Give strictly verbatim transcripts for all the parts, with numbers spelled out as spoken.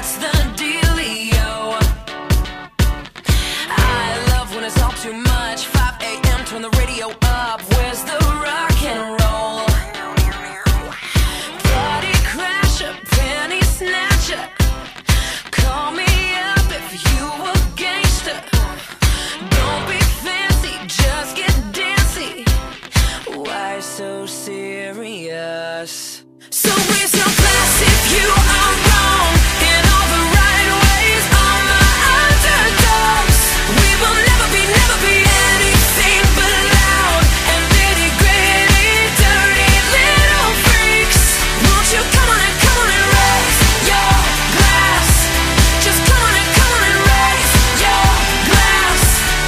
what's the dealio? I love when it's all too much. five A M, turn the radio up. Where's the rock and roll? Party crasher, penny snatcher. Call me up if you a gangster. Don't be fancy, just get dancy. Why so serious? So raise your glass if you are wrong in all the right ways. All my underdogs, we will never be, never be anything but loud and nitty gritty, dirty little freaks. Won't you come on and come on and raise your glass? Just come on and come on and raise your glass.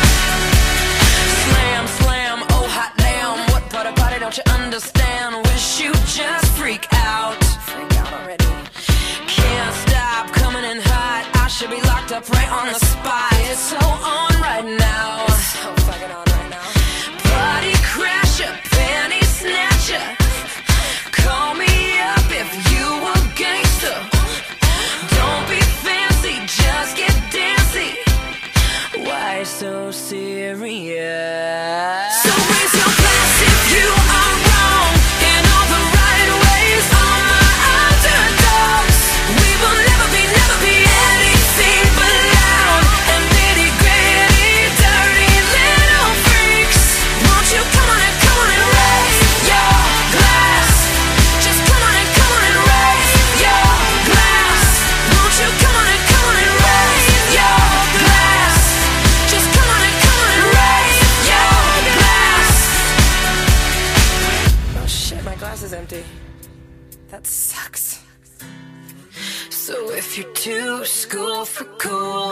Slam, slam, oh hot damn, what part of party don't you understand? Wish you just freak out. Freak out already. Can't stop coming in hot. I should be locked up right on the spot. It's so on right now. It's so fucking on right now. Party crasher, penny snatcher. Call me up if you a gangster. Don't be fancy, just get dancy. Why so serious? So raise your glass if you are wrong in all the right ways. All my underdogs, we will never be, never be anything but loud and nitty gritty, dirty little freaks. Won't you come on and come on and raise your glass? Just come on and come on and raise your glass. Won't you come on and come on and raise your glass? Just come on and come on and raise your glass. Oh shit, my glass is empty. That sucks. So if you're too school for cool,